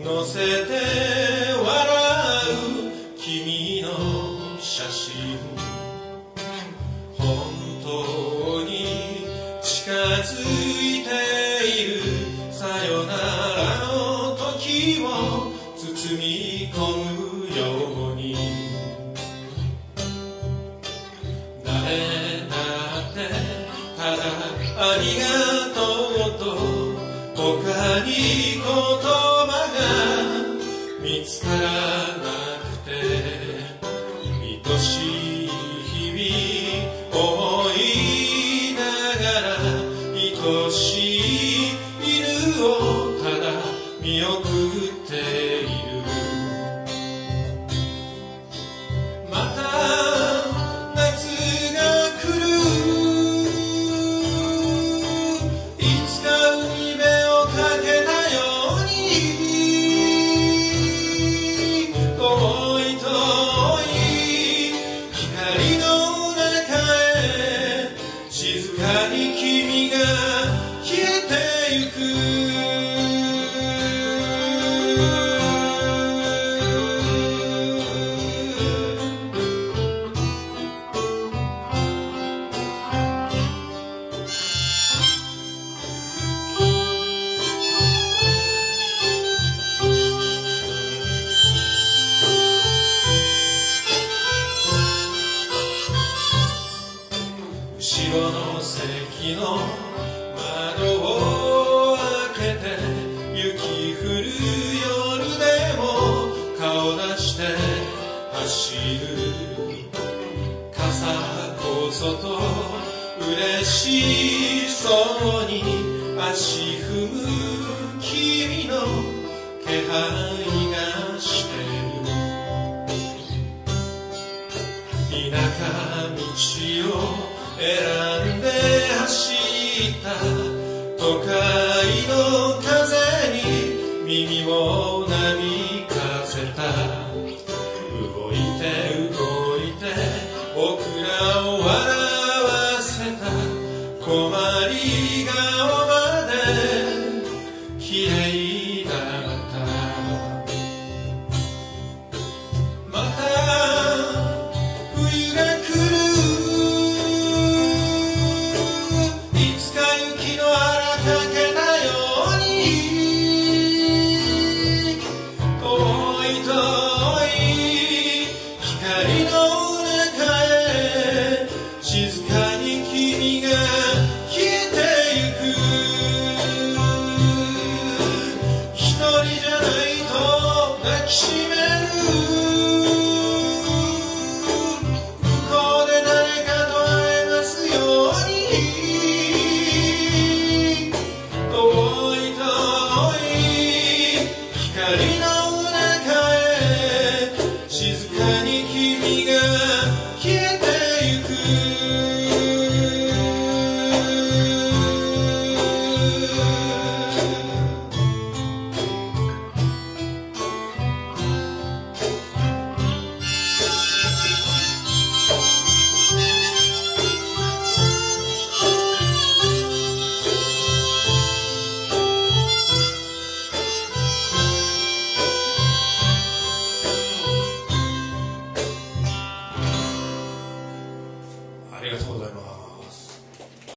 乗せて笑う君の写真、本当に近づいているさよならの時を包み込むように、誰だってただありがとうと他に言葉が見つからなくて、愛しい日々思いながら愛しい犬をただ見送っている。また夏が来る、いつか海辺をかけたように、遠い遠い光の中へ静かに君が消えてゆく。後ろの席の窓を開けて、雪降る夜でも顔出して走る。傘こそと嬉しそうに足踏む君の気配がしてる。田舎道を選んで走った都会の風に耳をなびかせた。動いて動いて僕らを笑わせた困り顔まで綺麗だった。また冬が来る、静かに君が消えてゆく。一人じゃないと抱きしめる。向こうで誰かと会えますように。遠い遠い光の中へ静かに君が消えてゆく。ありがとうございます。